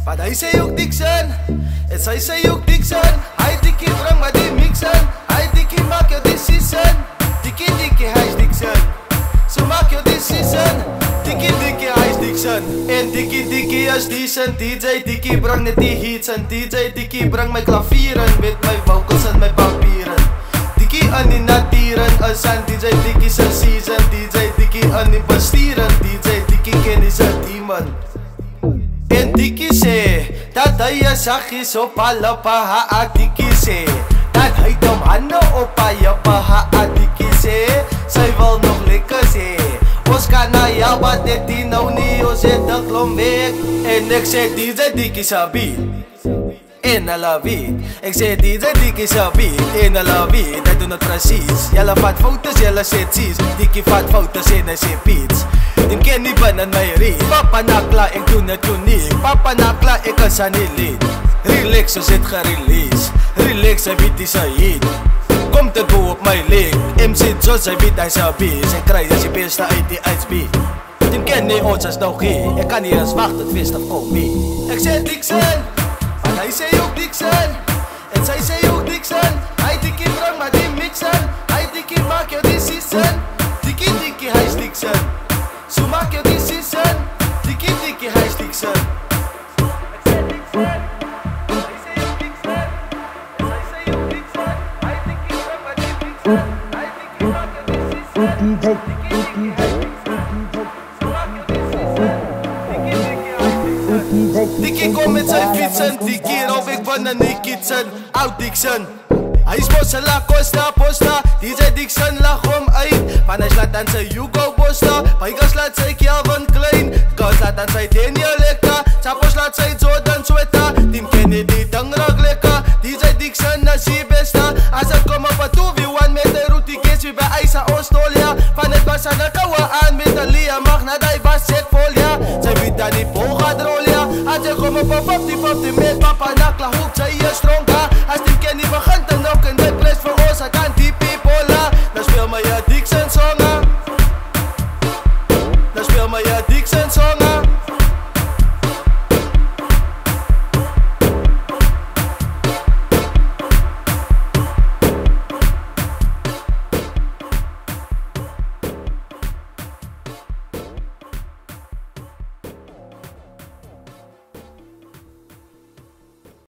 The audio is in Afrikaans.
Padai sa'yo Dixon, et sa'yo Dixon. Ay diki brang madi mixon, ay diki makyo this season. Diki high Dixon, sumakyo this season. Diki high Dixon, en diki as decent. DJ diki brang neti hitsen, DJ diki brang my klavieren met my vocals en my papieren. Diki ani natieren asan, DJ diki sa season. DJ diki ani bastieren, DJ diki kenny sa demon. En diki se, dat hy is saggies op alle paha diki se. Dat hy dom ano op paie paha diki se. Sy wil nog lekker se. Ons kan na jou wat net die nou nie, ons het een klomp weg. En ek sê DJ diki sa beat, en hulle weet. Ek sê DJ diki sa beat, en hulle weet. Hy doen het precies, jylle vat foto's, jylle sê cheese. Diki vat foto's en hy sê beats. Din ken nie binne my reed. Papa nakla, ek doen het uniek. Papa nakla, ek is aan die lead. Relax, ons het gerelease. Relax, hy weet die sy hit. Kom te go op my leg. MC Jones, hy weet hy sy beat. Sy kry as die beste uit die ISB. Din ken nie ons as nou gee. Ek kan nie eens wacht tot feest of kom mee. Ek sê Dixon, want hy sê ook Dixon. En sy sê ook Dixon. Hy dikkie brang maar die mixen. Hy dikkie maak jou die season. Dikkie hy is Dixon. So maak jou die season. Dikkie hy is Dixon. Dikkie kom met sy fietsen. Dikkie raaf ek van in die kitchen. Oud Dixon, hy is bosse la posta. DJ Dixon lag om uit. Van hy slaat aan sy Hugo Bosta. Bikers laat sy Calvin Klein. Girls laat aan sy Daniel Lekka. Chappos laat sy Jordan Sweater. Team Kennedy ding raak lekker. DJ Dixon is die beste. As ek kom op a 2v1 met die Ruti Gates wie by Isa Australia. Van het was aan die kouwe aan met die Lia Magna. Die was set vol ja. Sy weet aan die bol gaat rol ja. As ek kom op a 50-50 met Papa Nakla hoek sy